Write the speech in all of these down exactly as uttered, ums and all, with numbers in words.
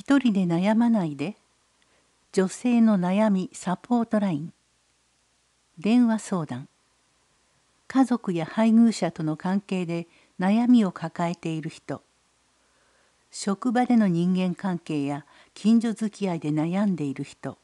一人で悩まないで。女性の悩みサポートライン。電話相談。家族や配偶者との関係で悩みを抱えている人。職場での人間関係や近所付き合いで悩んでいる人。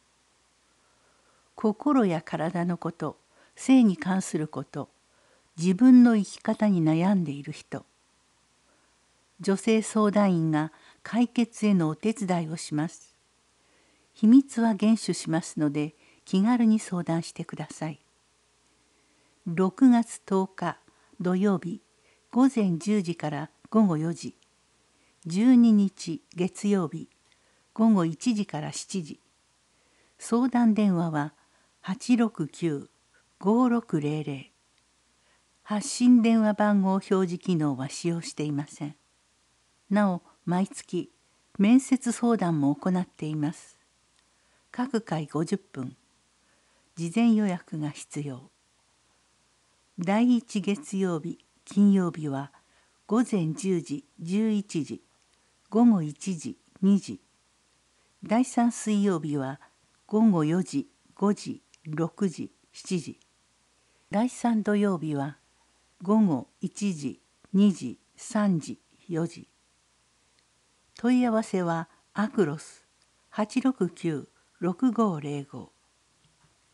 心や体のこと、性に関すること、自分の生き方に悩んでいる人。女性相談員が解決へのお手伝いをします。秘密は厳守しますので気軽に相談してください。ろくがつとおか土曜日ごぜんじゅうじからごごよじ、じゅうににち月曜日ごごいちじからしちじ。相談電話は はちろくきゅう ごろくぜろぜろ。発信電話番号表示機能は使用していません。なお、毎月面接相談も行っています。各回ごじゅっぷん。事前予約が必要。だいいち月曜日、金曜日はごぜんじゅうじ、じゅういちじ、ごごいちじ、にじ。だいさん水曜日はごごよじ、ごじ、ろくじ、しちじ。だいさん土曜日はごごいちじ、にじ、さんじ、よじ。問い合わせはアクロスはちろくきゅう ろくごぜろご。